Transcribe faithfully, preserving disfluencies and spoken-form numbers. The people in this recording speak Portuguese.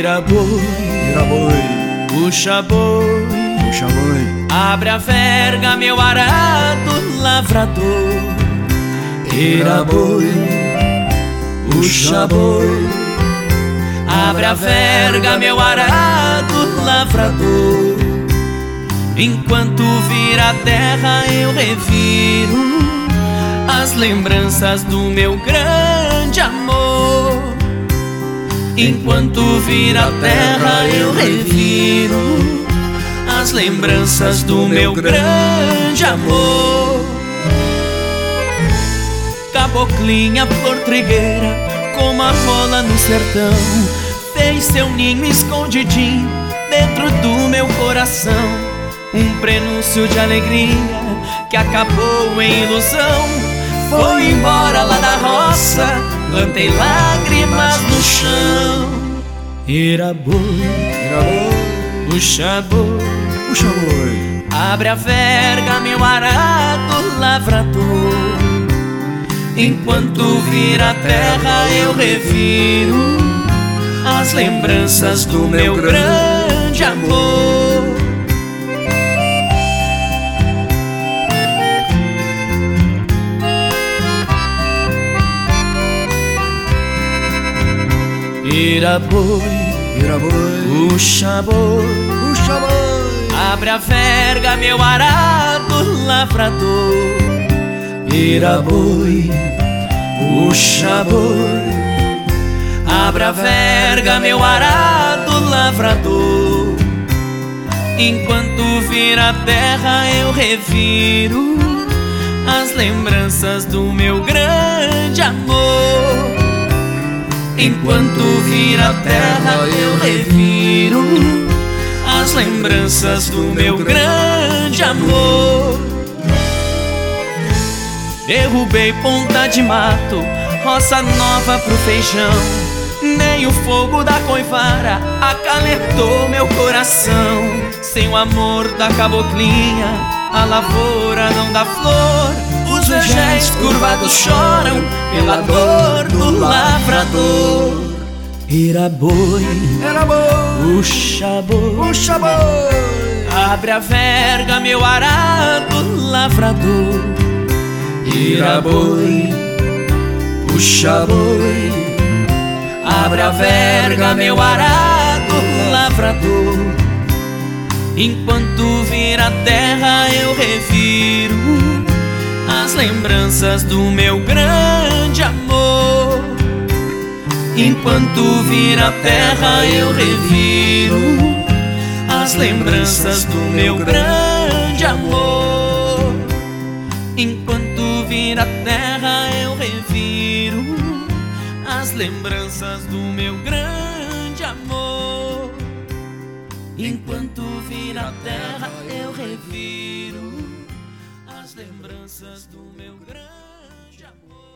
Ira boi, ira boi, puxa boi, puxa boi, abre a verga, meu arado lavrador. Ira boi, puxa boi, abre a verga, meu arado lavrador. Enquanto vira a terra eu reviro as lembranças do meu grande amor. Enquanto vira a terra eu reviro as lembranças do meu grande amor. Caboclinha, flor trigueira, como a rola no sertão, fez seu ninho escondidinho dentro do meu coração. Um prenúncio de alegria que acabou em ilusão. Foi embora lá da roça, plantei lágrimas no chão. Ira boi, ira boi, puxa boi, puxa boi, abre a verga, meu arado lavrador. Enquanto vira a terra eu reviro as lembranças do meu grande amor. Ira boi, ira boi, puxa boi, puxa boi, abre a verga, meu arado lavrador. Ira boi, puxa boi, abre a verga, meu arado lavrador. Enquanto vira a terra eu reviro as lembranças do meu grande amor. Enquanto vira a terra eu reviro as lembranças do meu grande amor. Derrubei ponta de mato, roça nova pro feijão. Nem o fogo da coivara acalentou meu coração. Sem o amor da caboclinha, a lavoura não dá flor. Os vergéis curvados choram pela dor do lavrador. Ira boi, ira boi, puxa boi, puxa boi, abre a verga, meu arado lavrador. Ira boi, puxa boi, abre a verga, meu arado lavrador. Enquanto vira a terra eu reviro as lembranças do meu grande amor. Enquanto vira a terra eu reviro as lembranças do meu grande amor. Enquanto vira a terra eu reviro as lembranças do meu grande amor. Enquanto vira a terra eu reviro as lembranças do meu grande amor.